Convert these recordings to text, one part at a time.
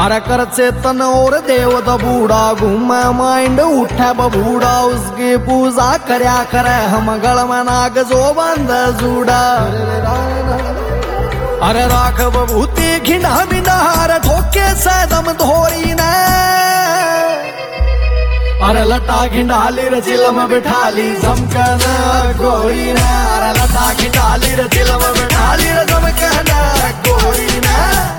अरे कर चेतन और देवत बूढ़ा घूमे माइंड उठे बबूढ़ा उसकी पूजा करया करे हम गल में नाग जो बंद जूड़ा। अरे राख बबूती घिंडा बिंदार ठोके सदम धोरी ने अरे लटा घिंडाली रे चिलम बिठाली झमकन गोरी ने अरे लटा घिंडाली रे चिलम बिठाली रे झमकन गोरी ने।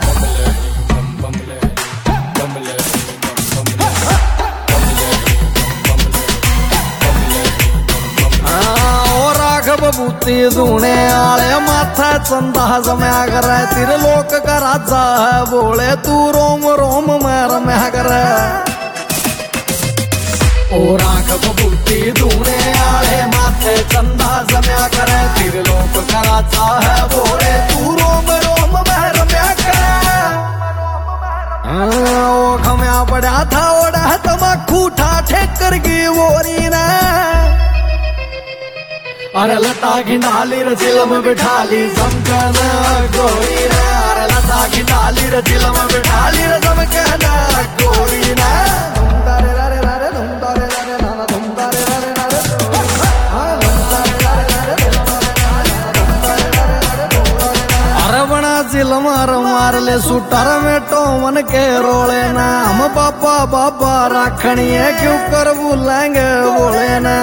बबूती दूने आले माथे चंदा जमया करे तेरे लोक का राजा है बोले तू रोम रोम में रमया करे। और आंख बबूती दूने आले माथे चंदा जमया करे तेरे लोक का राजा है बोले तू रोम रोम में रमया करे। ओ खमया पड़ा था ओढ़ा तमाकू ठाठे कर गई वोरी ने अरे लता घिंडाली रे चिलम बिठाली झमकन गोरी ने अरे लता घिंडाली रे चिलम बिठाली रे झमकन गोरी ने। अरे बना चिलम मार ले सुटर में टोमन के रोले ना हम पापा बाबा राखनी है क्यों कर बुलाएंगे बोले ना।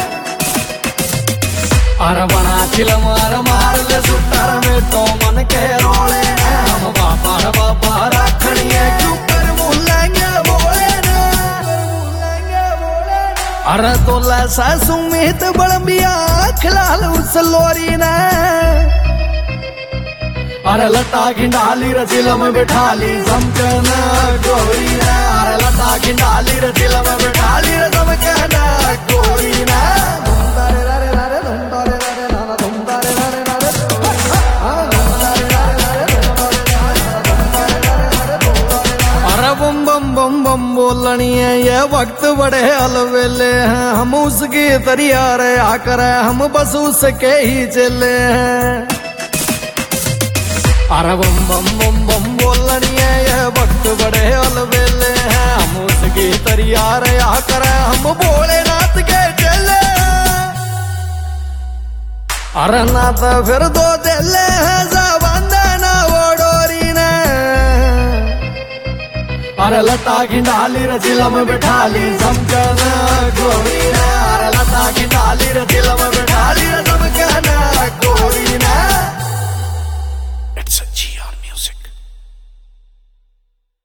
अरे बना चिल मार ले सुटर में तो मन के रोले हम बाबा बाबा रखनी है क्यों कर बोलेंगे बोले ना। अरे तो लैसा सुमित बड़बिया खिलाल उस लोरी ने अरे लता घिंडाली रे चिलम बिठाली झमकन गोरी ने अरे लता घिंडाली रे चिलम बिठाली रे झमकन गोरी ने। बम बम बोलनी है ये वक्त बड़े अलवेले हैं हम उसकी तरिया रे आकर हम बस उसके ही चले हैं। अरे बम बम बम बम बोलनी है ये वक्त बड़े अलवेले हैं हम उसकी तरिया रे आकर हम भोलेनाथ के चले। अरे ना तो फिर दो दिले हैं बंदना वो डोरी ने अरे लता घिंडाली रे चिलम बिठाली झमकन